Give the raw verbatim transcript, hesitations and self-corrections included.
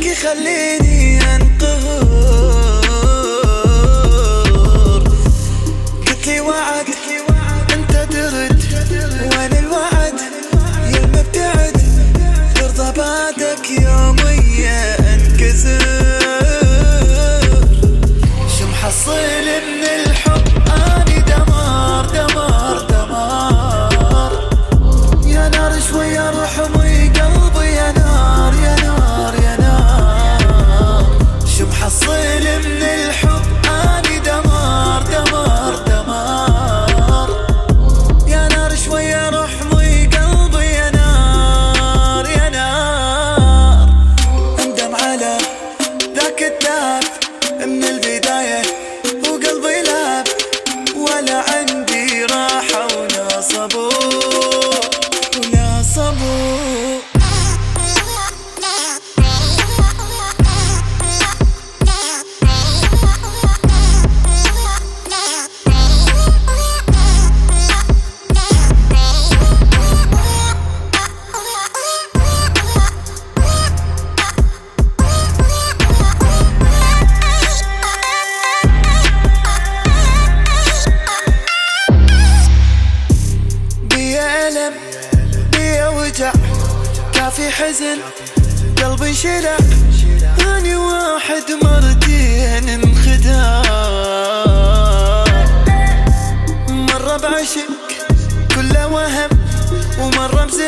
يخليني انقهر. قلت لي وعد انت ترد، وين الوعد يا المبتعد؟ ترضى بعدك يوميا انكسر. شو محصل من الحب؟ اني دمار دمار دمار. يا نار شوية روح مي قلبي، يا نار يا نار يا نار. شو محصل من الحب؟ اني دمار دمار دمار. يا نار شوية روح مي قلبي، يا نار يا نار. اندم على ذاك التعب من البداية وقلبي لاب، ولا عندي راحة ولا صبور ولا صبور. بيا وجع كافي حزن قلبي شلع. اني واحد مرتين انخدع، مرة بعشق كله وهم ومرة